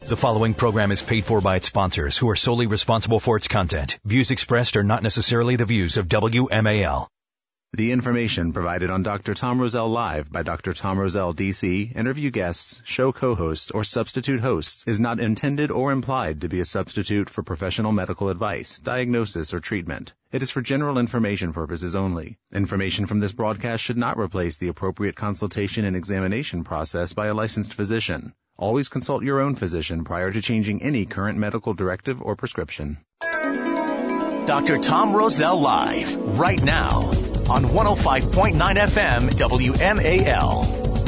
The following program is paid for by its sponsors, who are solely responsible for its content. Views expressed are not necessarily the views of WMAL. The information provided on Dr. Tom Rosell Live by Dr. Tom Rosell, D.C., interview guests, show co-hosts, or substitute hosts is not intended or implied to be a substitute for professional medical advice, diagnosis, or treatment. It is for general information purposes only. Information from this broadcast should not replace the appropriate consultation and examination process by a licensed physician. Always consult your own physician prior to changing any current medical directive or prescription. Dr. Tom Rosell Live, right now, on 105.9 FM WMAL.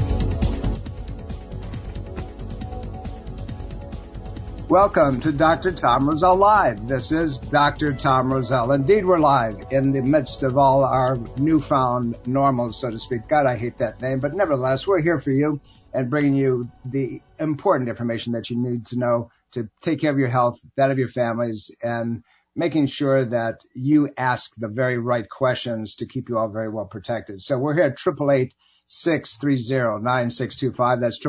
Welcome to Dr. Tom Rosell Live. This is Dr. Tom Rosell. Indeed, we're live in the midst of all our newfound normal, so to speak. God, I hate that name, but nevertheless, we're here for you and bringing you the important information that you need to know to take care of your health, that of your families, and making sure that you ask the very right questions to keep you all very well protected. So we're here at 888-630-9625. That's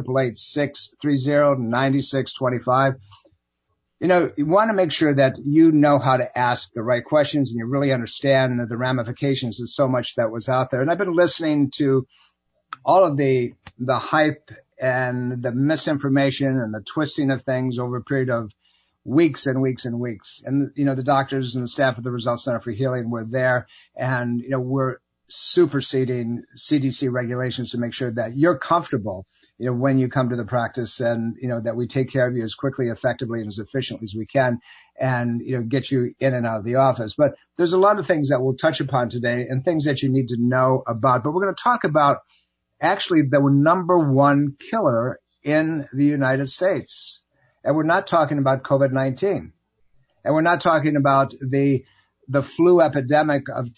888-630-9625. You know, you want to make sure that you know how to ask the right questions and you really understand the ramifications of so much that was out there. And I've been listening to all of the hype and the misinformation and the twisting of things over a period of weeks and weeks and weeks. And, you know, the doctors and the staff of the Results Center for Healing were there, and, you know, we're superseding CDC regulations to make sure that you're comfortable, you know, when you come to the practice, and, you know, that we take care of you as quickly, effectively, and as efficiently as we can, and, you know, get you in and out of the office. But there's a lot of things that we'll touch upon today and things that you need to know about. But we're going to talk about actually the number one killer in the United States. And we're not talking about COVID-19. And we're not talking about the flu epidemic of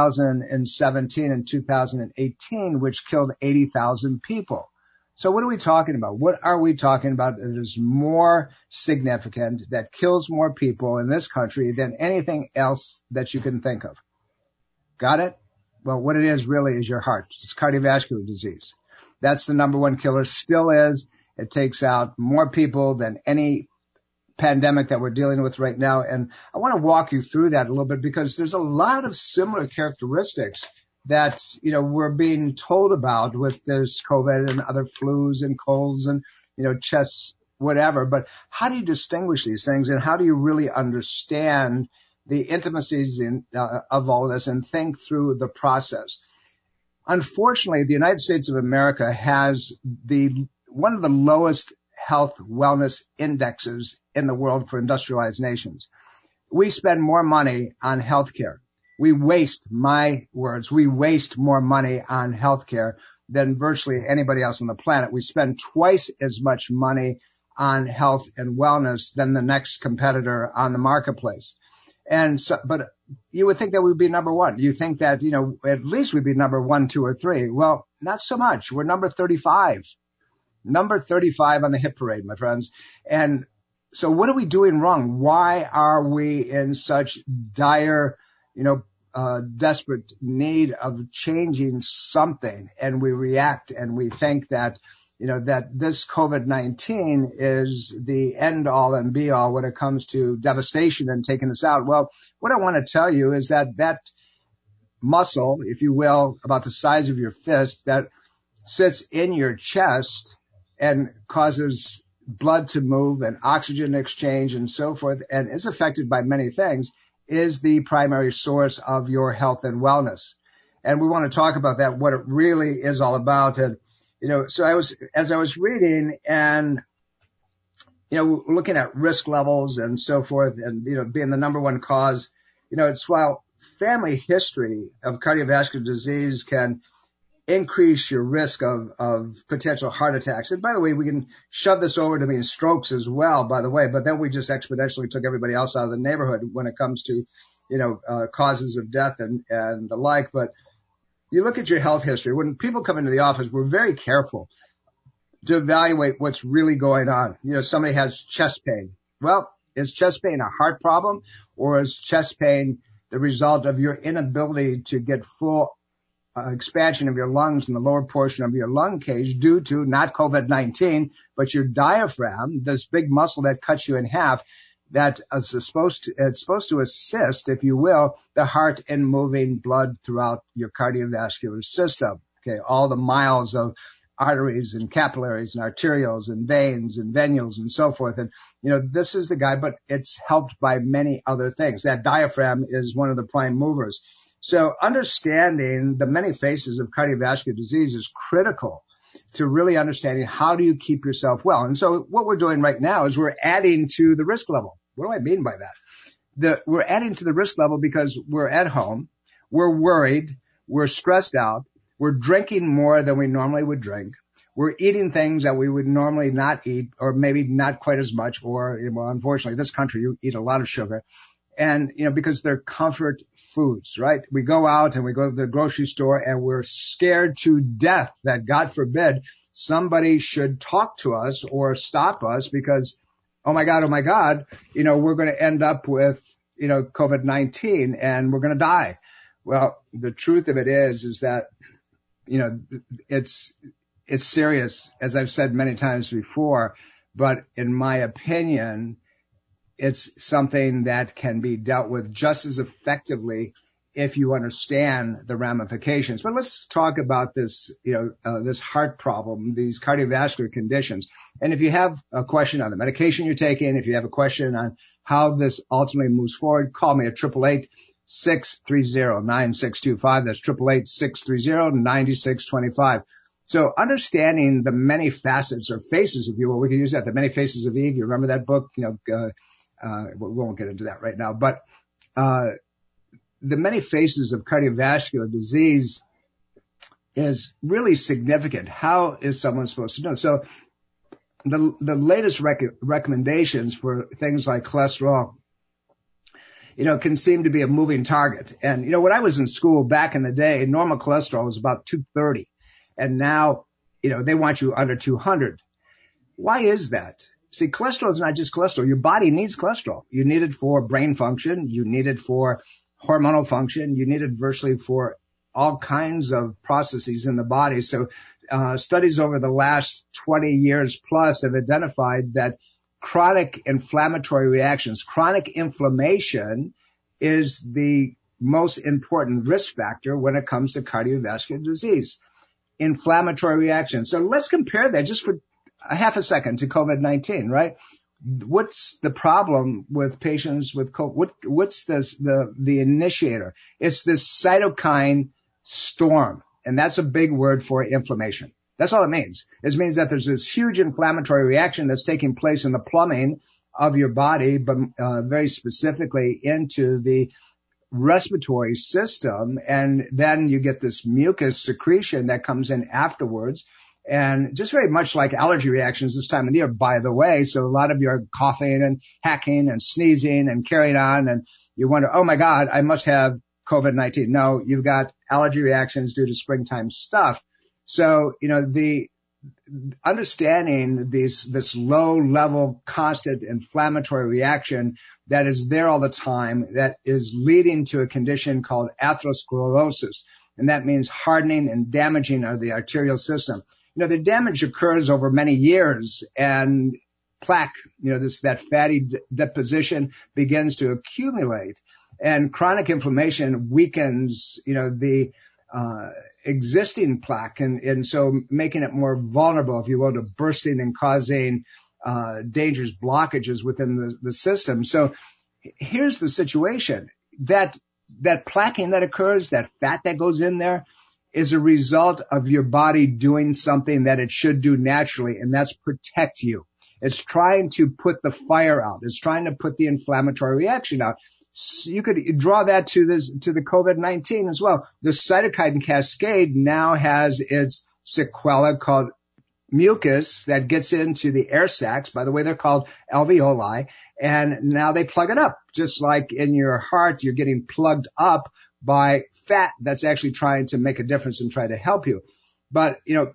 2017 and 2018, which killed 80,000 people. So what are we talking about? What are we talking about that is more significant, that kills more people in this country than anything else that you can think of? Got it? Well, what it is really is your heart. It's cardiovascular disease. That's the number one killer, still is. It takes out more people than any pandemic that we're dealing with right now. And I want to walk you through that a little bit because there's a lot of similar characteristics that, you know, we're being told about with this COVID and other flus and colds and, you know, chests, whatever. But how do you distinguish these things, and how do you really understand the intimacies of all of this and think through the process? Unfortunately, the United States of America has one of the lowest health wellness indexes in the world for industrialized nations. We spend more money on healthcare. We waste more money on healthcare than virtually anybody else on the planet. We spend twice as much money on health and wellness than the next competitor on the marketplace. And so, but you would think that we'd be number one. You think that, you know, at least we'd be number 1, 2, or 3. Well, not so much. We're number 35. Number 35 on the hit parade, my friends. And so what are we doing wrong? Why are we in such dire, you know, desperate need of changing something? And we react and we think that, you know, that this COVID-19 is the end all and be all when it comes to devastation and taking us out. Well, what I want to tell you is that that muscle, if you will, about the size of your fist that sits in your chest and causes blood to move and oxygen exchange and so forth, and is affected by many things, is the primary source of your health and wellness. And we want to talk about that, what it really is all about. And, you know, so as I was reading and, you know, looking at risk levels and so forth, and, you know, being the number one cause, you know, it's while family history of cardiovascular disease can increase your risk of potential heart attacks. And by the way, we can shove this over to mean strokes as well, by the way, but then we just exponentially took everybody else out of the neighborhood when it comes to, you know, causes of death and the like. But you look at your health history. When people come into the office, we're very careful to evaluate what's really going on. You know, somebody has chest pain. Well, is chest pain a heart problem, or is chest pain the result of your inability to get full expansion of your lungs in the lower portion of your lung cage due to not COVID-19, but your diaphragm, this big muscle that cuts you in half, that is supposed to assist, if you will, the heart in moving blood throughout your cardiovascular system. Okay, all the miles of arteries and capillaries and arterioles and veins and venules and so forth. And, this is the guy, but it's helped by many other things. That diaphragm is one of the prime movers. So understanding the many phases of cardiovascular disease is critical to really understanding how do you keep yourself well. And so what we're doing right now is we're adding to the risk level. What do I mean by that? We're adding to the risk level because we're at home, we're worried, we're stressed out, we're drinking more than we normally would drink, we're eating things that we would normally not eat, or maybe not quite as much, or, well, unfortunately, this country, you eat a lot of sugar. And, because they're comfort foods, right? We go out and we go to the grocery store and we're scared to death that, God forbid, somebody should talk to us or stop us because, oh my God, we're going to end up with, COVID-19 and we're going to die. Well, the truth of it is that, it's serious, as I've said many times before, but in my opinion, it's something that can be dealt with just as effectively if you understand the ramifications. But let's talk about this, this heart problem, these cardiovascular conditions. And if you have a question on the medication you're taking, if you have a question on how this ultimately moves forward, call me at 888-630-9625. That's 888-630-9625. So understanding the many facets or faces, if you will, we can use that, the many faces of Eve. You remember that book? We won't get into that right now, but the many faces of cardiovascular disease is really significant. How is someone supposed to know? So the latest recommendations for things like cholesterol, can seem to be a moving target. And, when I was in school back in the day, normal cholesterol was about 230. And now, they want you under 200. Why is that? See, cholesterol is not just cholesterol. Your body needs cholesterol. You need it for brain function. You need it for hormonal function. You need it virtually for all kinds of processes in the body. So studies over the last 20 years plus have identified that chronic inflammatory reactions, chronic inflammation is the most important risk factor when it comes to cardiovascular disease. Inflammatory reactions. So let's compare that just for a half a second to COVID-19, right? What's the problem with patients with COVID? What's the initiator? It's this cytokine storm. And that's a big word for inflammation. That's all it means. It means that there's this huge inflammatory reaction that's taking place in the plumbing of your body, but very specifically into the respiratory system. And then you get this mucus secretion that comes in afterwards. And just very much like allergy reactions this time of the year, by the way. So a lot of you are coughing and hacking and sneezing and carrying on. And you wonder, oh my God, I must have COVID-19. No, you've got allergy reactions due to springtime stuff. So, the understanding this low level constant inflammatory reaction that is there all the time, that is leading to a condition called atherosclerosis. And that means hardening and damaging of the arterial system. The damage occurs over many years, and plaque, that fatty deposition begins to accumulate, and chronic inflammation weakens, the existing plaque, and so making it more vulnerable, if you will, to bursting and causing dangerous blockages within the system. So here's the situation. That plaquing that occurs, that fat that goes in there, is a result of your body doing something that it should do naturally, and that's protect you. It's trying to put the fire out. It's trying to put the inflammatory reaction out. So you could draw that to the COVID-19 as well. The cytokine cascade now has its sequela called mucus that gets into the air sacs. By the way, they're called alveoli, and now they plug it up. Just like in your heart, you're getting plugged up by fat that's actually trying to make a difference and try to help you. But, you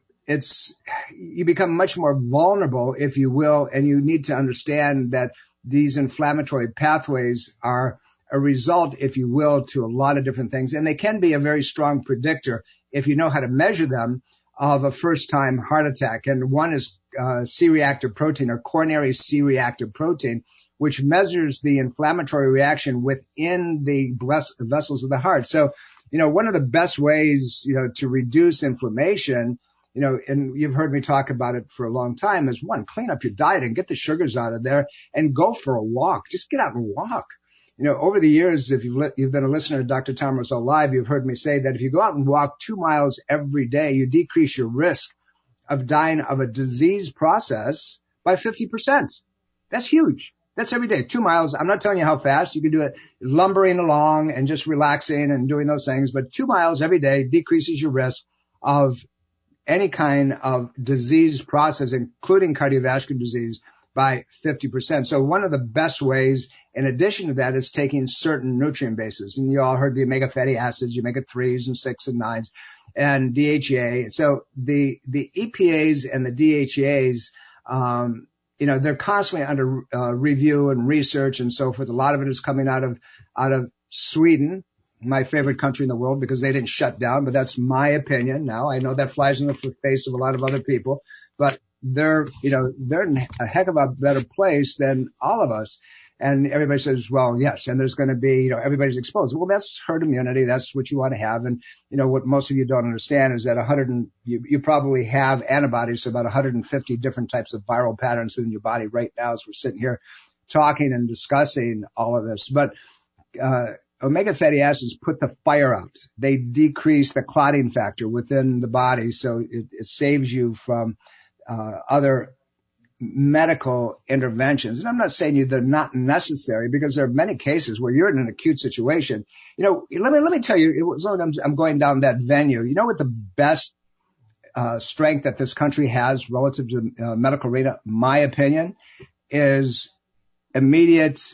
become much more vulnerable, if you will, and you need to understand that these inflammatory pathways are a result, if you will, to a lot of different things. And they can be a very strong predictor if you know how to measure them, of a first-time heart attack. And one is C-reactive protein, or coronary C-reactive protein, which measures the inflammatory reaction within the vessels of the heart. So, one of the best ways, to reduce inflammation, and you've heard me talk about it for a long time, is one, clean up your diet and get the sugars out of there and go for a walk. Just get out and walk. Over the years, if you've been a listener to Dr. Tom Rosell Live, you've heard me say that if you go out and walk 2 miles every day, you decrease your risk of dying of a disease process by 50%. That's huge. That's every day, 2 miles. I'm not telling you how fast. You can do it lumbering along and just relaxing and doing those things. But 2 miles every day decreases your risk of any kind of disease process, including cardiovascular disease, by 50%. So one of the best ways, in addition to that, is taking certain nutrient bases. And you all heard the omega fatty acids, omega-3s and 6 and 9s, and DHEA. So the EPAs and the DHEAs, they're constantly under review and research and so forth. A lot of it is coming out of Sweden, my favorite country in the world, because they didn't shut down, but that's my opinion. Now, I know that flies in the face of a lot of other people, but they're in a heck of a better place than all of us. And everybody says, well, yes, and there's going to be, everybody's exposed. Well, that's herd immunity. That's what you want to have. And, what most of you don't understand is that you probably have antibodies to about 150 different types of viral patterns in your body right now as we're sitting here talking and discussing all of this. But, omega fatty acids put the fire out. They decrease the clotting factor within the body. So it saves you from, other medical interventions. And I'm not saying they're not necessary, because there are many cases where you're in an acute situation. Let me tell you, as long as I'm going down that venue, what the best strength that this country has relative to medical arena, my opinion, is immediate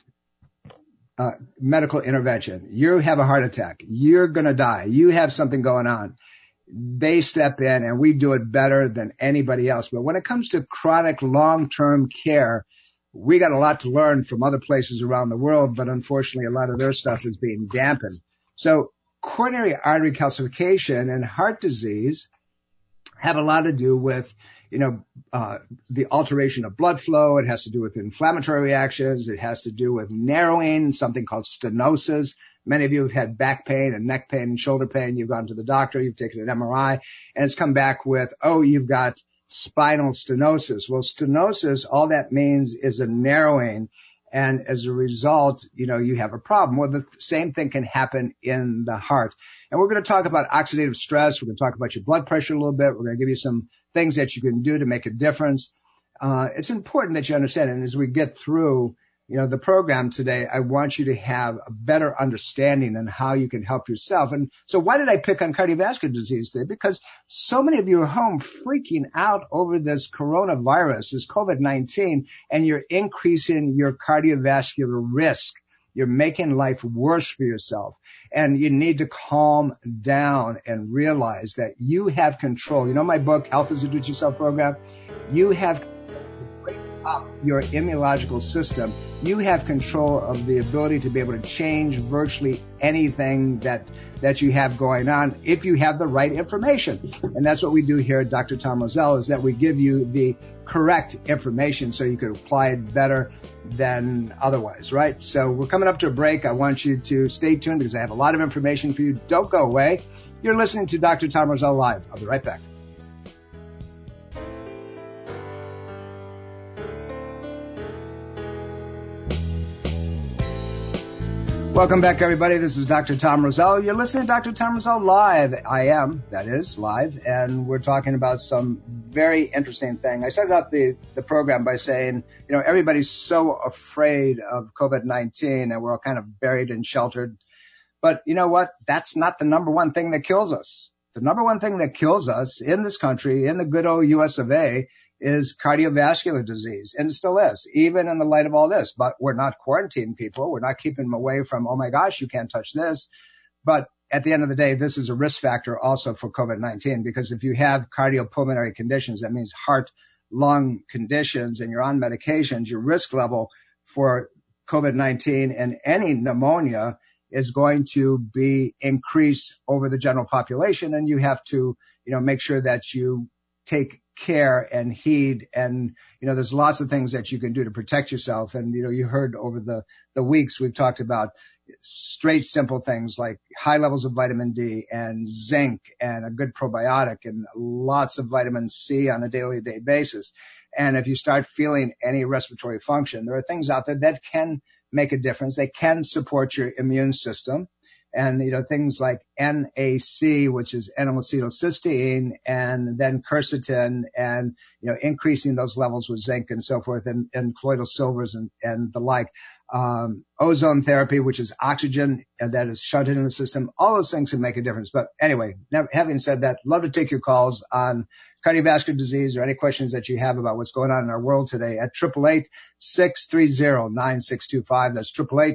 medical intervention. You have a heart attack. You're going to die. You have something going on. They step in and we do it better than anybody else. But when it comes to chronic long-term care, we got a lot to learn from other places around the world, but unfortunately a lot of their stuff is being dampened. So coronary artery calcification and heart disease have a lot to do with, the alteration of blood flow. It has to do with inflammatory reactions. It has to do with narrowing, something called stenosis. Many of you have had back pain and neck pain and shoulder pain. You've gone to the doctor. You've taken an MRI, and it's come back with, you've got spinal stenosis. Well, stenosis, all that means is a narrowing. And as a result, you have a problem. Well, the same thing can happen in the heart. And we're going to talk about oxidative stress. We're going to talk about your blood pressure a little bit. We're going to give you some things that you can do to make a difference. It's important that you understand. And as we get through, the program today, I want you to have a better understanding on how you can help yourself. And so why did I pick on cardiovascular disease today? Because so many of you are home freaking out over this coronavirus, this COVID-19, and you're increasing your cardiovascular risk. You're making life worse for yourself. And you need to calm down and realize that you have control. My book, Health is a Do-It-Yourself program, you have up your immunological system. You have control of the ability to be able to change virtually anything that you have going on if you have the right information. And that's what we do here at Dr. Tom Rosell, is that we give you the correct information so you can apply it better than otherwise, right? So we're coming up to a break. I want you to stay tuned because I have a lot of information for you. Don't go away. You're listening to Dr. Tom Rosell Live. I'll be right back. Welcome back, everybody. This is Dr. Tom Rosell. You're listening to Dr. Tom Rosell Live. I am, that is, live, and we're talking about some very interesting thing. I started out the program by saying, everybody's so afraid of COVID-19 and we're all kind of buried and sheltered. But you know what? That's not the number one thing that kills us. The number one thing that kills us in this country, in the good old US of A, is cardiovascular disease, and it still is, even in the light of all this. But we're not quarantining people. We're not keeping them away from, oh my gosh, you can't touch this. But at the end of the day, this is a risk factor also for COVID-19, because if you have cardiopulmonary conditions, that means heart, lung conditions, and you're on medications, your risk level for COVID-19 and any pneumonia is going to be increased over the general population. And you have to, make sure that you take care and heed. And, there's lots of things that you can do to protect yourself. And, you heard over the weeks, we've talked about straight, simple things like high levels of vitamin D and zinc and a good probiotic and lots of vitamin C on a daily basis. And if you start feeling any respiratory function, there are things out there that can make a difference. They can support your immune system. And, things like NAC, which is N-acetylcysteine, and then quercetin, and, increasing those levels with zinc and so forth, and colloidal silvers and the like. Ozone therapy, which is oxygen that is shunted in the system. All those things can make a difference. But anyway, having said that, love to take your calls on cardiovascular disease or any questions that you have about what's going on in our world today at 888-630-9625. That's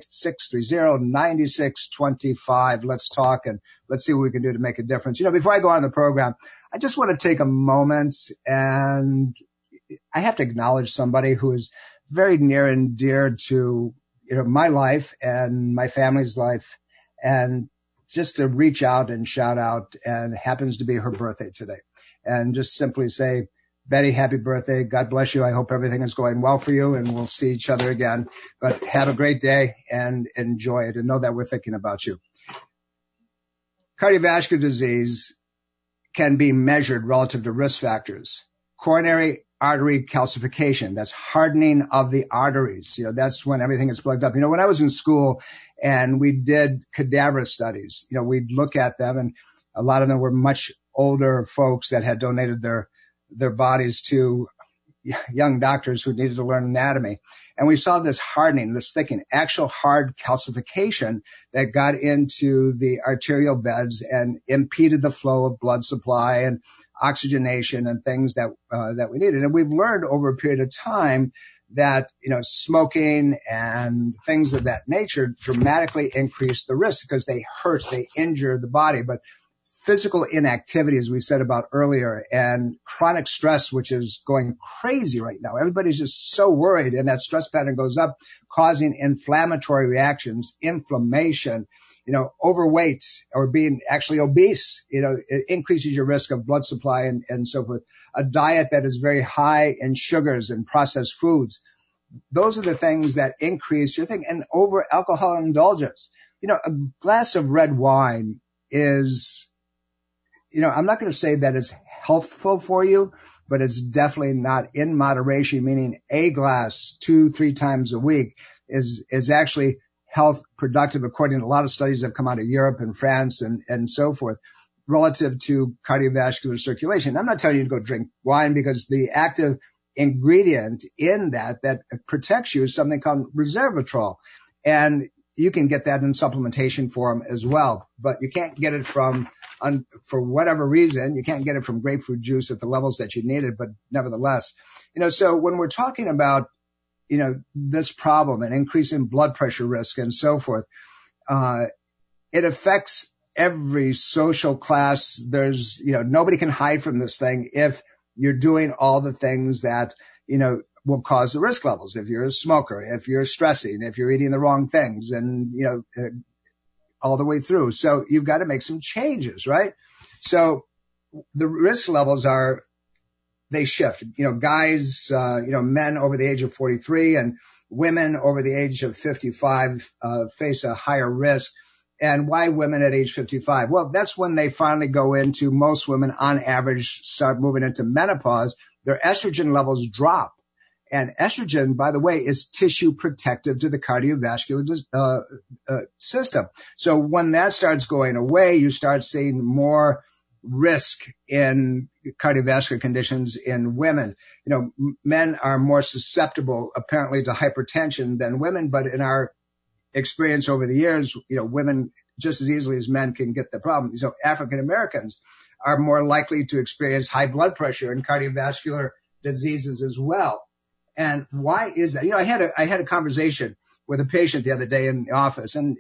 888-630-9625. Let's talk and let's see what we can do to make a difference. Before I go on the program, I just want to take a moment, and I have to acknowledge somebody who is very near and dear to, my life and my family's life, and just to reach out and shout out, and it happens to be her birthday today. And just simply say, Betty, happy birthday. God bless you. I hope everything is going well for you, and we'll see each other again. But have a great day and enjoy it, and know that we're thinking about you. Cardiovascular disease can be measured relative to risk factors. Coronary artery calcification, that's hardening of the arteries. That's when everything is plugged up. When I was in school and we did cadaver studies, we'd look at them, and a lot of them were much older folks that had donated their bodies to young doctors who needed to learn anatomy. And we saw this hardening, this thickening, actual hard calcification that got into the arterial beds and impeded the flow of blood supply and oxygenation and things that we needed. And we've learned over a period of time that, smoking and things of that nature dramatically increase the risk because they hurt, they injure the body. But physical inactivity, as we said about earlier, and chronic stress, which is going crazy right now. Everybody's just so worried, and that stress pattern goes up, causing inflammatory reactions, inflammation, overweight or being actually obese, it increases your risk of blood supply and so forth. A diet that is very high in sugars and processed foods. Those are the things that increase your thing. And over alcohol indulgence. A glass of red wine is, I'm not going to say that it's healthful for you, but it's definitely not in moderation, meaning a glass 2-3 times a week is actually health productive, according to a lot of studies that have come out of Europe and France and so forth, relative to cardiovascular circulation. I'm not telling you to go drink wine, because the active ingredient in that protects you is something called resveratrol. And you can get that in supplementation form as well, but you can't get it for whatever reason, you can't get it from grapefruit juice at the levels that you need it, but nevertheless, so when we're talking about, this problem and increase in blood pressure risk and so forth, it affects every social class. There's, nobody can hide from this thing if you're doing all the things that, will cause the risk levels. If you're a smoker, if you're stressing, if you're eating the wrong things, and, all the way through. So you've got to make some changes, right? So the risk levels they shift. Guys, men over the age of 43 and women over the age of 55 face a higher risk. And why women at age 55? Well, that's when they finally go into, most women on average start moving into menopause. Their estrogen levels drop. And estrogen, by the way, is tissue protective to the cardiovascular system. So when that starts going away, you start seeing more risk in cardiovascular conditions in women. Men are more susceptible apparently to hypertension than women, but in our experience over the years, women just as easily as men can get the problem. So African Americans are more likely to experience high blood pressure and cardiovascular diseases as well. And why is that? I had a conversation with a patient the other day in the office, and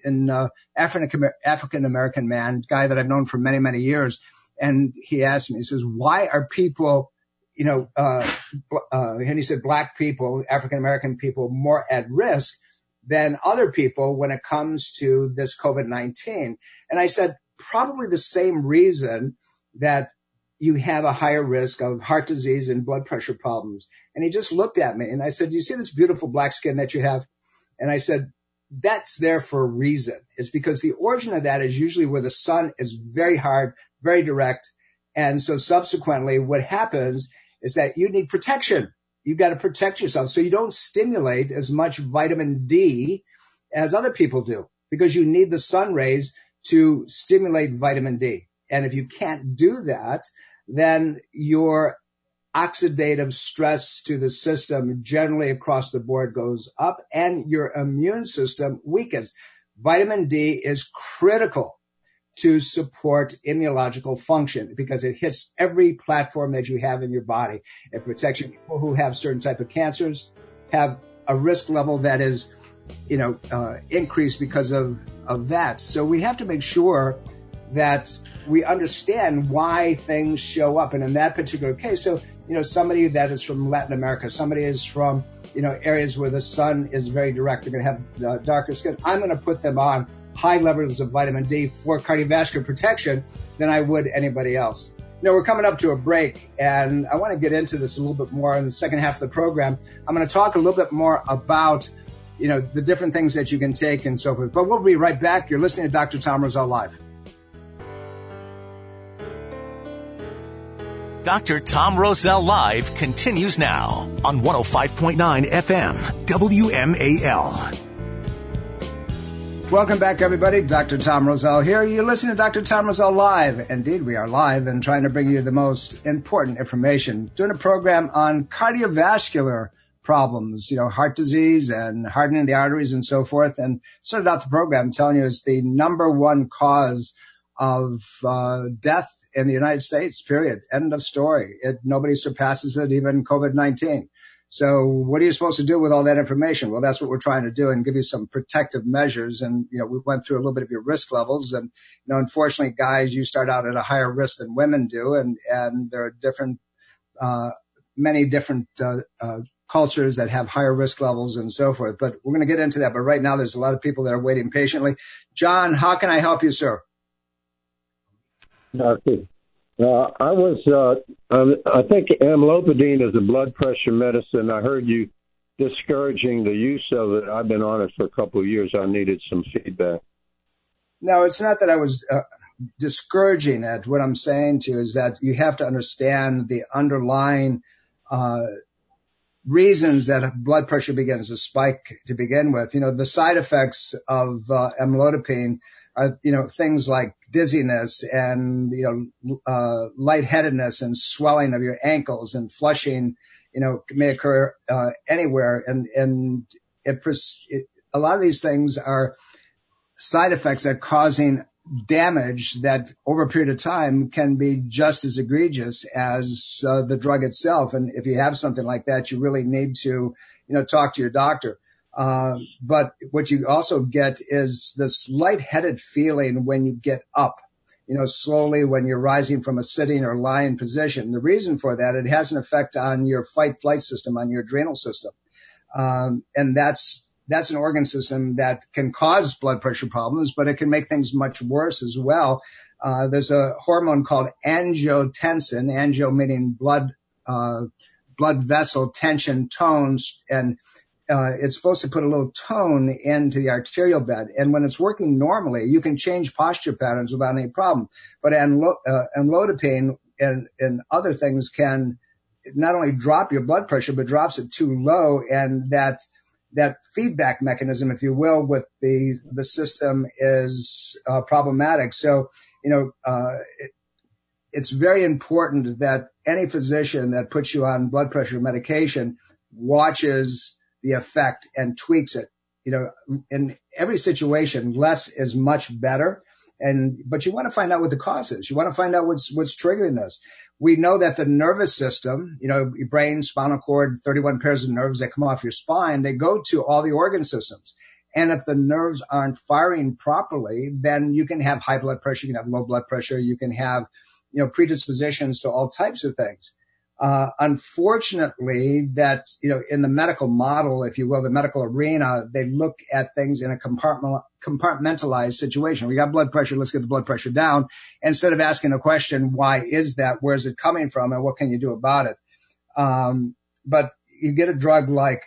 African American man, guy that I've known for many, many years. And he asked me, he says, why are people, and he said black people, African American people, more at risk? than other people when it comes to this COVID-19. And I said, probably the same reason that you have a higher risk of heart disease and blood pressure problems. And he just looked at me and I said, you see this beautiful black skin that you have? And I said, that's there for a reason. It's because the origin of that is usually where the sun is very hard, very direct. And so subsequently what happens is that you need protection. You've got to protect yourself so you don't stimulate as much vitamin D as other people do, because you need the sun rays to stimulate vitamin D. And if you can't do that, then your oxidative stress to the system generally across the board goes up and your immune system weakens. Vitamin D is critical to support immunological function because it hits every platform that you have in your body. It protects you. People who have certain type of cancers have a risk level that is, increased because of that. So we have to make sure that we understand why things show up. And in that particular case, so, somebody that is from Latin America, somebody is from, areas where the sun is very direct, they're going to have darker skin. I'm going to put them on high levels of vitamin D for cardiovascular protection than I would anybody else. Now, we're coming up to a break, and I want to get into this a little bit more in the second half of the program. I'm going to talk a little bit more about, the different things that you can take and so forth. But we'll be right back. You're listening to Dr. Tom Rosell Live. Dr. Tom Rosell Live continues now on 105.9 FM, WMAL. Welcome back, everybody. Dr. Tom Rosell here. You're listening to Dr. Tom Rosell Live. Indeed, we are live and trying to bring you the most important information. Doing a program on cardiovascular problems, heart disease and hardening the arteries and so forth. And started out the program telling you it's the number one cause of death in the United States, period. End of story. Nobody surpasses it, even COVID-19. So what are you supposed to do with all that information? Well, that's what we're trying to do and give you some protective measures. And, we went through a little bit of your risk levels. And, unfortunately, guys, you start out at a higher risk than women do. And there are different, many different, cultures that have higher risk levels and so forth. But we're going to get into that. But right now, there's a lot of people that are waiting patiently. John, how can I help you, sir? I think amlodipine is a blood pressure medicine. I heard you discouraging the use of it. I've been on it for a couple of years. I needed some feedback. No, it's not that I was discouraging it. What I'm saying to you is that you have to understand the underlying reasons that blood pressure begins to spike to begin with. The side effects of amlodipine are, things like dizziness and, lightheadedness and swelling of your ankles and flushing, may occur, anywhere. And a lot of these things are side effects that are causing damage that over a period of time can be just as egregious as the drug itself. And if you have something like that, you really need to, talk to your doctor. But what you also get is this lightheaded feeling when you get up, slowly when you're rising from a sitting or lying position. The reason for that, it has an effect on your fight-flight system, on your adrenal system. And that's an organ system that can cause blood pressure problems, but it can make things much worse as well. There's a hormone called angiotensin, angio meaning blood vessel tension tones, and it's supposed to put a little tone into the arterial bed. And when it's working normally, you can change posture patterns without any problem. But amlodipine and other things can not only drop your blood pressure, but drops it too low. And that feedback mechanism, if you will, with the system is problematic. So, it's very important that any physician that puts you on blood pressure medication watches the effect and tweaks it. In every situation, less is much better. But you want to find out what the cause is. You want to find out what's triggering this. We know that the nervous system, your brain, spinal cord, 31 pairs of nerves that come off your spine, they go to all the organ systems. And if the nerves aren't firing properly, then you can have high blood pressure, you can have low blood pressure, you can have, predispositions to all types of things. Unfortunately, that, in the medical model, if you will, the medical arena, they look at things in a compartmentalized situation. We got blood pressure, let's get the blood pressure down, instead of asking the question, why is that? Where's it coming from? And what can you do about it? But you get a drug like,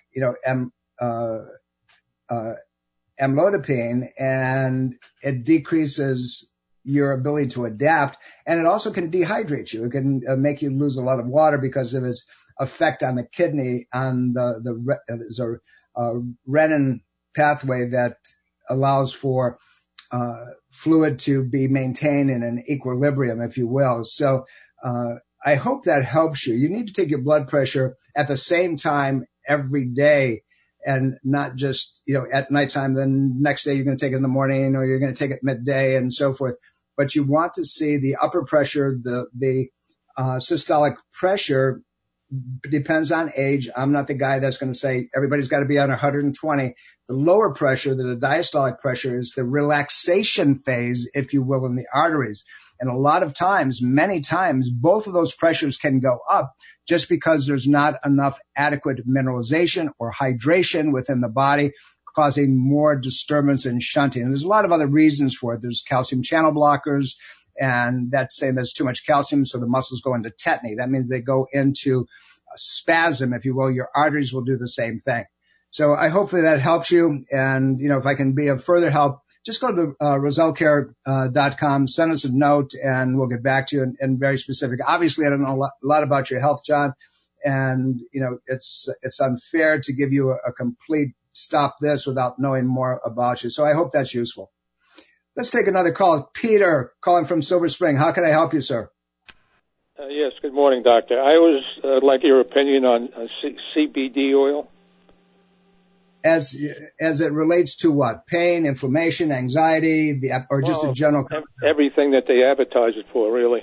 amlodipine, and it decreases your ability to adapt, and it also can dehydrate you. It can make you lose a lot of water because of its effect on the kidney, on there's a renin pathway that allows for fluid to be maintained in an equilibrium, if you will. So I hope that helps you. You need to take your blood pressure at the same time every day, and not just, at nighttime. Then next day you're going to take it in the morning, or you're going to take it midday, and so forth. But you want to see the upper pressure, the systolic pressure depends on age. I'm not the guy that's going to say everybody's got to be on 120. The lower pressure, the diastolic pressure, is the relaxation phase, if you will, in the arteries. And a lot of times, many times, both of those pressures can go up just because there's not enough adequate mineralization or hydration within the body, causing more disturbance and shunting. And there's a lot of other reasons for it. There's calcium channel blockers, and that's saying there's too much calcium, so the muscles go into tetany. That means they go into a spasm, if you will. Your arteries will do the same thing. So hopefully that helps you. And, if I can be of further help, just go to RoselleCare.com, send us a note, and we'll get back to you and very specific. Obviously, I don't know a lot about your health, John, and, it's unfair to give you a complete stop this without knowing more about you. So I hope that's useful. Let's take another call. Peter, calling from Silver Spring. How can I help you, sir? Yes, good morning, doctor. I would like your opinion on CBD oil. As it relates to what? Pain, inflammation, anxiety, or just a general? Everything that they advertise it for, really.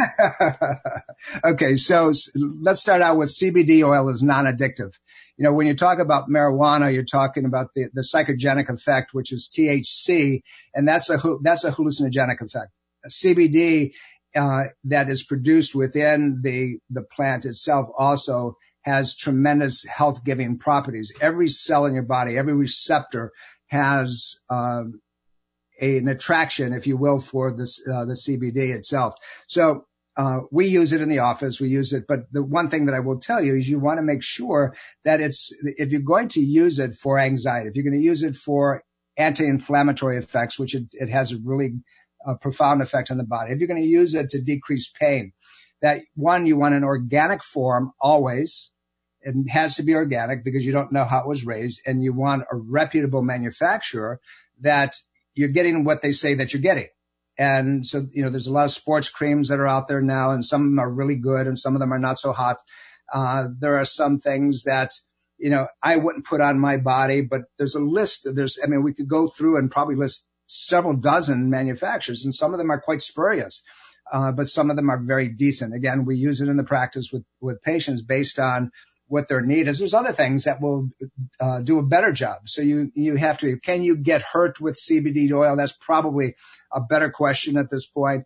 Okay, so let's start out with CBD oil is non-addictive. When you talk about marijuana, you're talking about the psychogenic effect, which is THC, and that's a hallucinogenic effect. CBD that is produced within the plant itself also has tremendous health-giving properties. Every cell in your body, every receptor has an attraction, if you will, for the CBD itself. So we use it in the office. We use it. But the one thing that I will tell you is you want to make sure that if you're going to use it for anxiety, if you're going to use it for anti-inflammatory effects, which it has a really profound effect on the body. If you're going to use it to decrease pain, that one, you want an organic form always. It has to be organic because you don't know how it was raised, and you want a reputable manufacturer that you're getting what they say that you're getting. And so, there's a lot of sports creams that are out there now, and some of them are really good and some of them are not so hot. There are some things that, I wouldn't put on my body, but there's a list. We could go through and probably list several dozen manufacturers, and some of them are quite spurious. But some of them are very decent. Again, we use it in the practice with patients based on what their need is. There's other things that will do a better job. So you have to, can you get hurt with CBD oil? That's probably a better question at this point.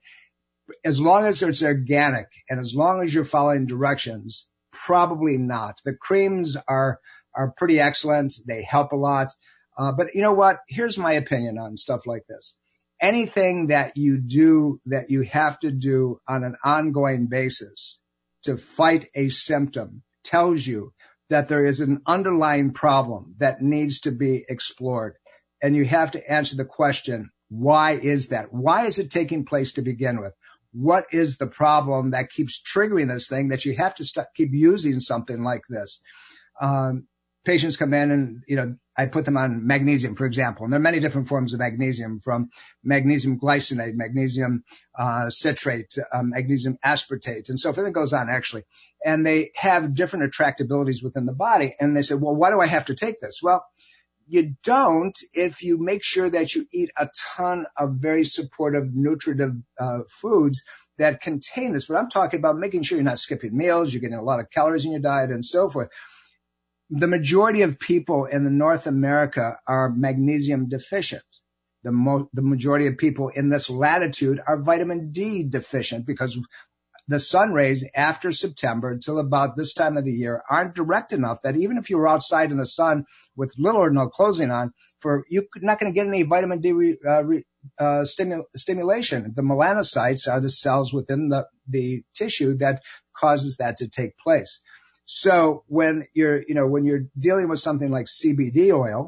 As long as it's organic and as long as you're following directions, probably not. The creams are pretty excellent. They help a lot. But you know what? Here's my opinion on stuff like this. Anything that you do that you have to do on an ongoing basis to fight a symptom tells you that there is an underlying problem that needs to be explored. And you have to answer the question, why is that? Why is it taking place to begin with? What is the problem that keeps triggering this thing that you have to keep using something like this? Patients come in and, I put them on magnesium, for example, and there are many different forms of magnesium, from magnesium glycinate, magnesium citrate, magnesium aspartate, and so forth. It goes on, actually. And they have different attractabilities within the body. And they say, well, why do I have to take this? Well, you don't if you make sure that you eat a ton of very supportive, nutritive foods that contain this. But I'm talking about making sure you're not skipping meals, you're getting a lot of calories in your diet, and so forth. The majority of people in North America are magnesium deficient. The majority of people in this latitude are vitamin D deficient because the sun rays after September until about this time of the year aren't direct enough that even if you were outside in the sun with little or no clothing on, you're not going to get any vitamin D stimulation. The melanocytes are the cells within the tissue that causes that to take place. So when you're dealing with something like CBD oil,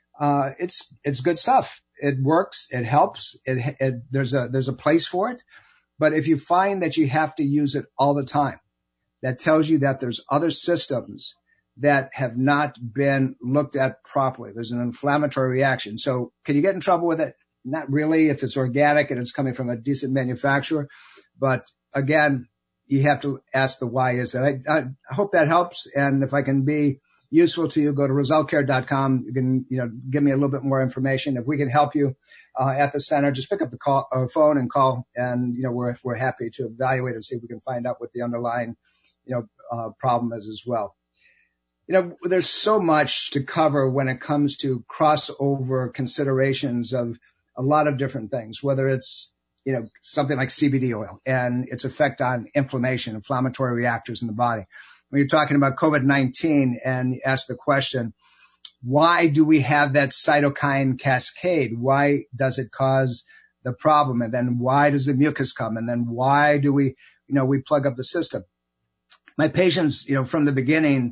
it's good stuff. It works. It helps. There's a place for it. But if you find that you have to use it all the time, that tells you that there's other systems that have not been looked at properly. There's an inflammatory reaction. So can you get in trouble with it? Not really if it's organic and it's coming from a decent manufacturer. But again, you have to ask the why is that. I hope that helps. And if I can be useful to you, go to RoselleCare.com. You can, give me a little bit more information. If we can help you at the center, just pick up the phone and call. And, we're happy to evaluate and see if we can find out what the underlying, problem is as well. There's so much to cover when it comes to crossover considerations of a lot of different things, whether it's, something like CBD oil and its effect on inflammatory reactors in the body. When you're talking about COVID-19 and you ask the question, why do we have that cytokine cascade? Why does it cause the problem? And then why does the mucus come? And then why do we plug up the system? My patients, from the beginning,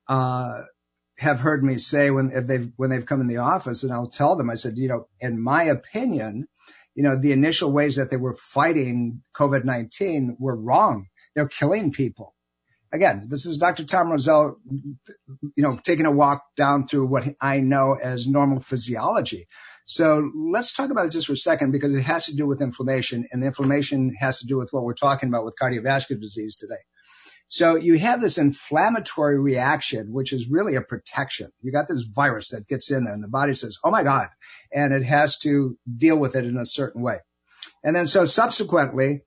have heard me say when they've come in the office, and I'll tell them, I said, in my opinion, the initial ways that they were fighting COVID-19 were wrong. They're killing people. Again, this is Dr. Tom Rosell, taking a walk down through what I know as normal physiology. So let's talk about it just for a second, because it has to do with inflammation, and inflammation has to do with what we're talking about with cardiovascular disease today. So you have this inflammatory reaction, which is really a protection. You got this virus that gets in there and the body says, oh my God, and it has to deal with it in a certain way. And then so subsequently,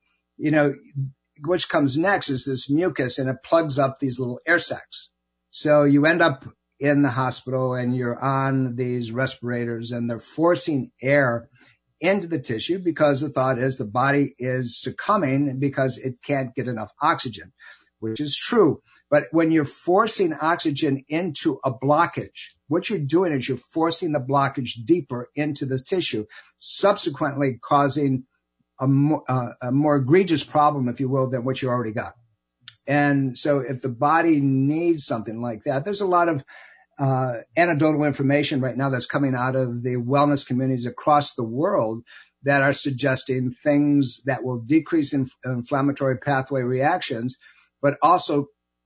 which comes next is this mucus, and it plugs up these little air sacs. So you end up in the hospital and you're on these respirators and they're forcing air into the tissue because the thought is the body is succumbing because it can't get enough oxygen, which is true. But when you're forcing oxygen into a blockage, what you're doing is you're forcing the blockage deeper into the tissue, subsequently causing a more egregious problem, if you will, than what you already got. And so if the body needs something like that, there's a lot of anecdotal information right now that's coming out of the wellness communities across the world that are suggesting things that will decrease inflammatory pathway reactions, but also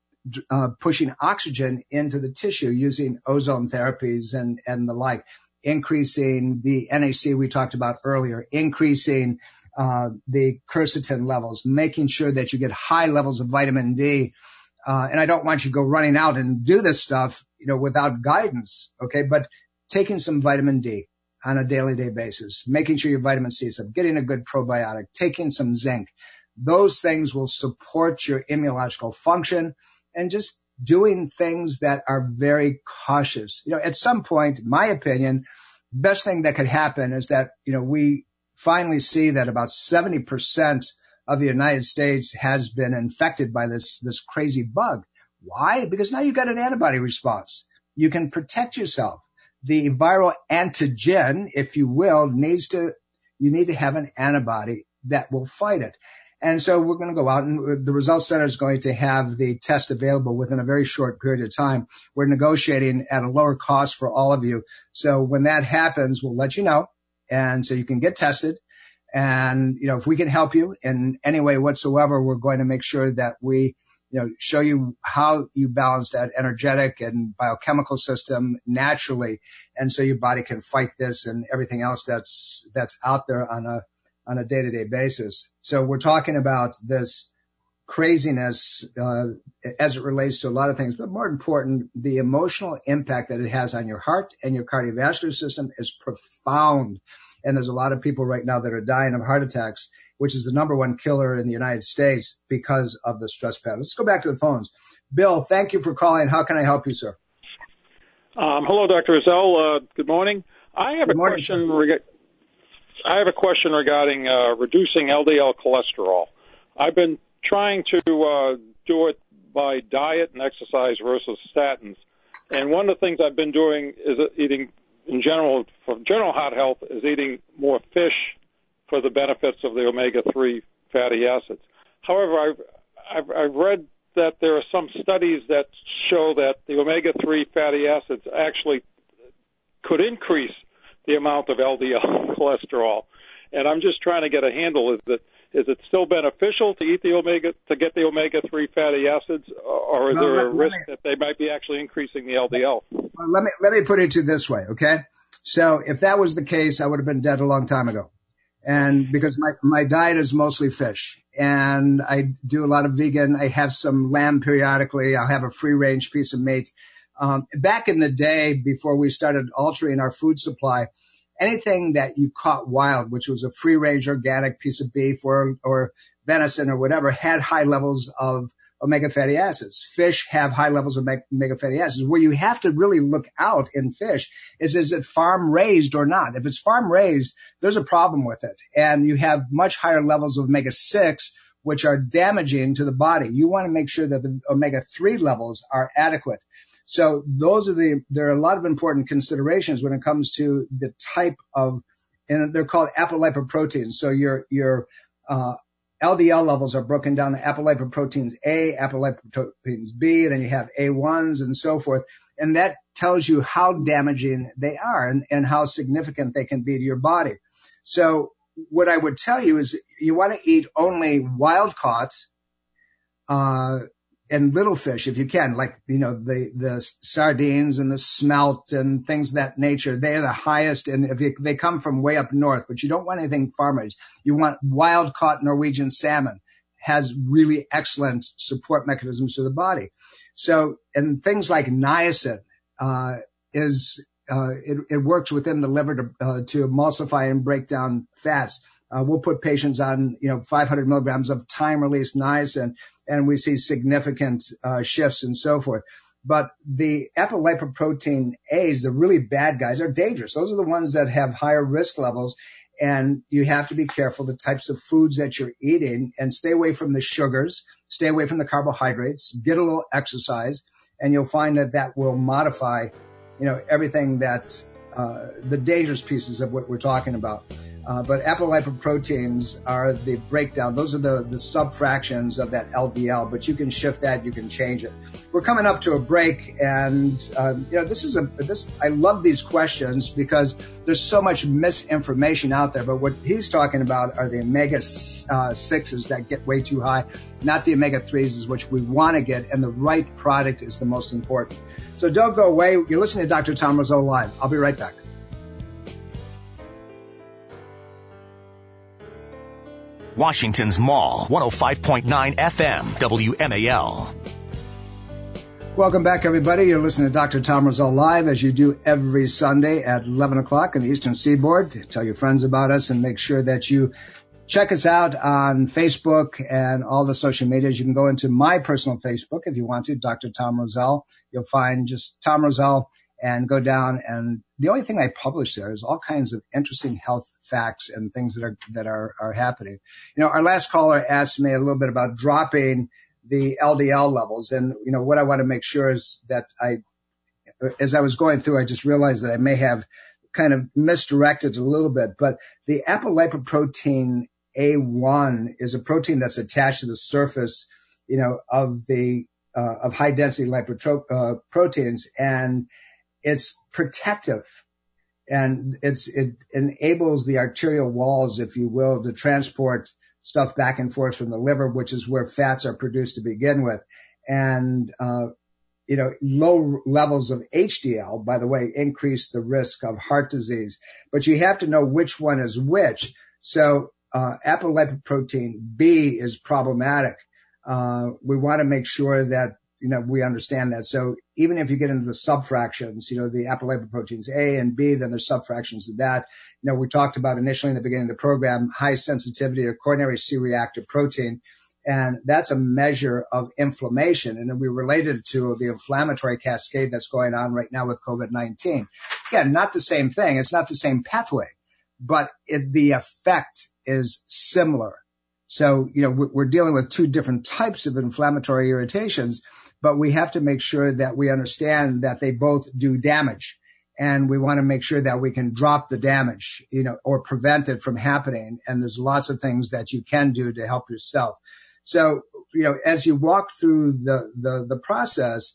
pushing oxygen into the tissue using ozone therapies and the like, increasing the NAC we talked about earlier, increasing the quercetin levels, making sure that you get high levels of vitamin D. And I don't want you to go running out and do this stuff, without guidance. Okay. But taking some vitamin D on a daily basis, making sure your vitamin C is up, getting a good probiotic, taking some zinc. Those things will support your immunological function, and just doing things that are very cautious. At some point, in my opinion, best thing that could happen is that, we finally see that about 70% of the United States has been infected by this crazy bug. Why? Because now you've got an antibody response. You can protect yourself. The viral antigen, if you will, you need to have an antibody that will fight it. And so we're going to go out, and the Results Center is going to have the test available within a very short period of time. We're negotiating at a lower cost for all of you. So when that happens, we'll let you know. And so you can get tested. And, if we can help you in any way whatsoever, we're going to make sure that we, show you how you balance that energetic and biochemical system naturally. And so your body can fight this and everything else that's out there on a day-to-day basis. So we're talking about this craziness as it relates to a lot of things, but more important, the emotional impact that it has on your heart and your cardiovascular system is profound. And there's a lot of people right now that are dying of heart attacks, which is the number one killer in the United States because of the stress pattern. Let's go back to the phones. Bill, thank you for calling. How can I help you, sir? Hello, Dr. Rosell. Good morning. I have a question regarding reducing LDL cholesterol. I've been trying to do it by diet and exercise versus statins. And one of the things I've been doing is eating, in general, for general heart health, is eating more fish for the benefits of the omega-3 fatty acids. However, I've read that there are some studies that show that the omega-3 fatty acids actually could increase the amount of LDL cholesterol. And I'm just trying to get a handle. Is it still beneficial to eat to get the omega-3 fatty acids, or is there a risk that they might be actually increasing the LDL? Well, let me put it to you this way, okay? So if that was the case, I would have been dead a long time ago. And because my diet is mostly fish, and I do a lot of vegan. I have some lamb periodically. I'll have a free-range piece of meat. Back in the day, before we started altering our food supply, anything that you caught wild, which was a free-range organic piece of beef or venison or whatever, had high levels of omega fatty acids. Fish have high levels of omega fatty acids. Where you have to really look out in fish is it farm raised or not? If it's farm raised, there's a problem with it. And you have much higher levels of omega-6, which are damaging to the body. You want to make sure that the omega-3 levels are adequate. So there are a lot of important considerations when it comes to the type of, and they're called apolipoproteins. So your LDL levels are broken down to apolipoproteins A, apolipoproteins B, then you have A1s and so forth. And that tells you how damaging they are and how significant they can be to your body. So what I would tell you is you want to eat only wild caught, and little fish if you can, like, the sardines and the smelt and things of that nature. They're the highest, and they come from way up north, but you don't want anything farm raised. You want wild caught Norwegian salmon. Has really excellent support mechanisms to the body. So, and things like niacin, it works within the liver to emulsify and break down fats. We'll put patients on, 500 milligrams of time-release niacin, and we see significant shifts and so forth. But the apolipoprotein A's, the really bad guys, are dangerous. Those are the ones that have higher risk levels, and you have to be careful the types of foods that you're eating and stay away from the sugars, stay away from the carbohydrates, get a little exercise, and you'll find that will modify, everything that the dangerous pieces of what we're talking about. But apolipoproteins are the breakdown. Those are the subfractions of that LDL, but you can shift that, you can change it. We're coming up to a break, and I love these questions because there's so much misinformation out there. But what he's talking about are the omega-6s that get way too high, not the omega-3s, which we want to get, and the right product is the most important. So don't go away. You're listening to Dr. Tom Rosell Live. I'll be right back. Washington's Mall, 105.9 FM, WMAL. Welcome back, everybody. You're listening to Dr. Tom Rosell Live, as you do every Sunday at 11 o'clock in the Eastern Seaboard. Tell your friends about us and make sure that you check us out on Facebook and all the social medias. You can go into my personal Facebook if you want to, Dr. Tom Rosell. You'll find just Tom Rosell and go down, and the only thing I publish there is all kinds of interesting health facts and things that are happening. Our last caller asked me a little bit about dropping the LDL levels, and what I want to make sure is that as I was going through, I just realized that I may have kind of misdirected a little bit, but the apolipoprotein A1 is a protein that's attached to the surface, of high density lipoproteins, and it's protective, and it enables the arterial walls, if you will, to transport stuff back and forth from the liver, which is where fats are produced to begin with. And, low levels of HDL, by the way, increase the risk of heart disease, but you have to know which one is which. So, apolipoprotein B is problematic. We want to make sure that we understand that. So even if you get into the subfractions, the apolipoproteins A and B, then there's subfractions of that. We talked about initially in the beginning of the program, high sensitivity or coronary C-reactive protein. And that's a measure of inflammation. And then we related it to the inflammatory cascade that's going on right now with COVID-19. Again, not the same thing. It's not the same pathway, but the effect is similar. So, we're dealing with two different types of inflammatory irritations, but we have to make sure that we understand that they both do damage. And we want to make sure that we can drop the damage, or prevent it from happening. And there's lots of things that you can do to help yourself. So, as you walk through the process,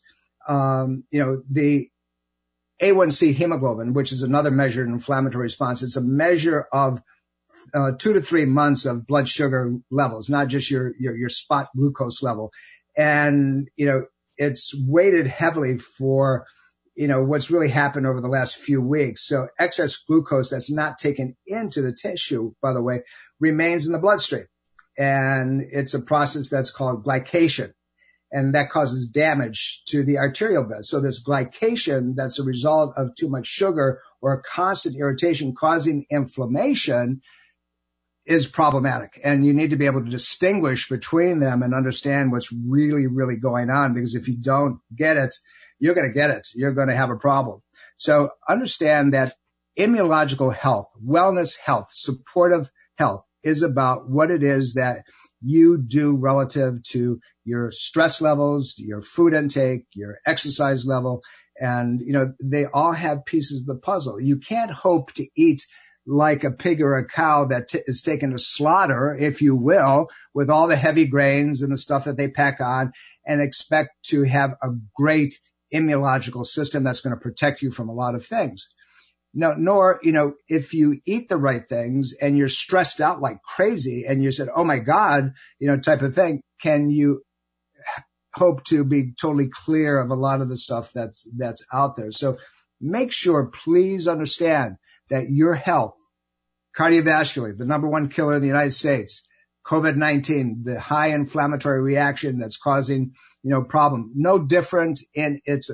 the A1C hemoglobin, which is another measure of inflammatory response, it's a measure of 2 to 3 months of blood sugar levels, not just your spot glucose level. And, it's weighted heavily for, what's really happened over the last few weeks. So excess glucose that's not taken into the tissue, by the way, remains in the bloodstream. And it's a process that's called glycation. And that causes damage to the arterial bed. So this glycation, that's a result of too much sugar or a constant irritation causing inflammation, is problematic. And you need to be able to distinguish between them and understand what's really, really going on. Because if you don't get it, you're going to get it. You're going to have a problem. So understand that immunological health, wellness health, supportive health is about what it is that you do relative to your stress levels, your food intake, your exercise level. And, they all have pieces of the puzzle. You can't hope to eat like a pig or a cow that is taken to slaughter, if you will, with all the heavy grains and the stuff that they pack on, and expect to have a great immunological system that's going to protect you from a lot of things. No, nor, if you eat the right things and you're stressed out like crazy and you said, oh my God, type of thing, can you hope to be totally clear of a lot of the stuff that's out there? So make sure, please understand that your health, cardiovascular, the number one killer in the United States, COVID-19, the high inflammatory reaction that's causing, problem, no different in its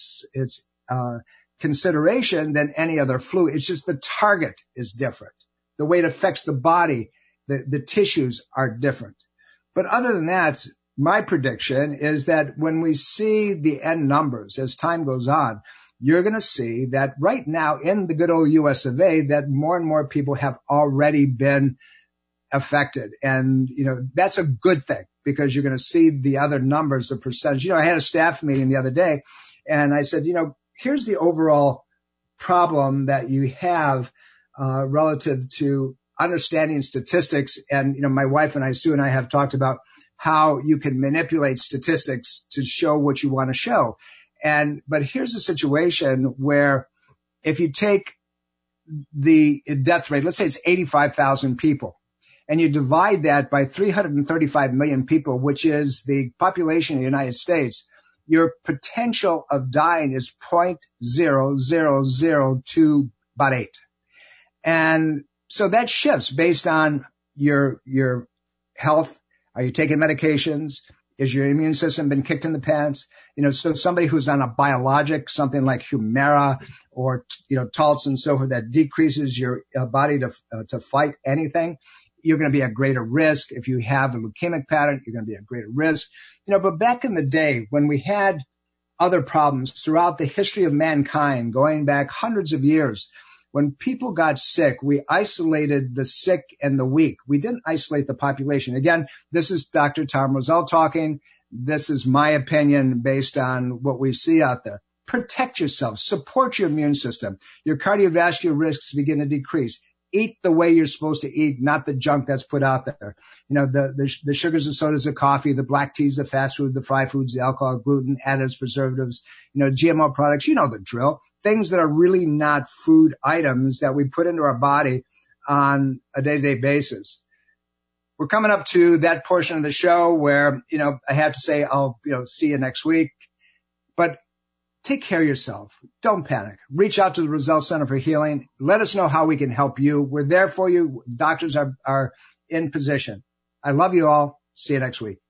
consideration than any other flu. It's just the target is different. The way it affects the body, the tissues are different. But other than that, my prediction is that when we see the end numbers as time goes on, you're going to see that right now in the good old US of A, that more and more people have already been affected. And, that's a good thing because you're going to see the other numbers, the percentage. I had a staff meeting the other day and I said, here's the overall problem that you have relative to understanding statistics. And, my wife and I, Sue and I, have talked about how you can manipulate statistics to show what you want to show. But here's a situation where if you take the death rate, let's say it's 85,000 people, and you divide that by 335 million people, which is the population of the United States, your potential of dying is 0.0002 about 8. And so that shifts based on your health. Are you taking medications? Is your immune system been kicked in the pants? So somebody who's on a biologic, something like Humira or, Taltz and so forth, that decreases your body to fight anything, you're going to be at greater risk. If you have a leukemic pattern, you're going to be at greater risk. But back in the day when we had other problems throughout the history of mankind, going back hundreds of years, when people got sick, we isolated the sick and the weak. We didn't isolate the population. Again, this is Dr. Tom Rosell talking. This is my opinion based on what we see out there. Protect yourself. Support your immune system. Your cardiovascular risks begin to decrease. Eat the way you're supposed to eat, not the junk that's put out there. The sugars and sodas, the coffee, the black teas, the fast food, the fried foods, the alcohol, gluten, additives, preservatives, GMO products, the drill. Things that are really not food items that we put into our body on a day-to-day basis. We're coming up to that portion of the show where, I have to say I'll, see you next week. But take care of yourself. Don't panic. Reach out to the Rosell Center for Healing. Let us know how we can help you. We're there for you. Doctors are in position. I love you all. See you next week.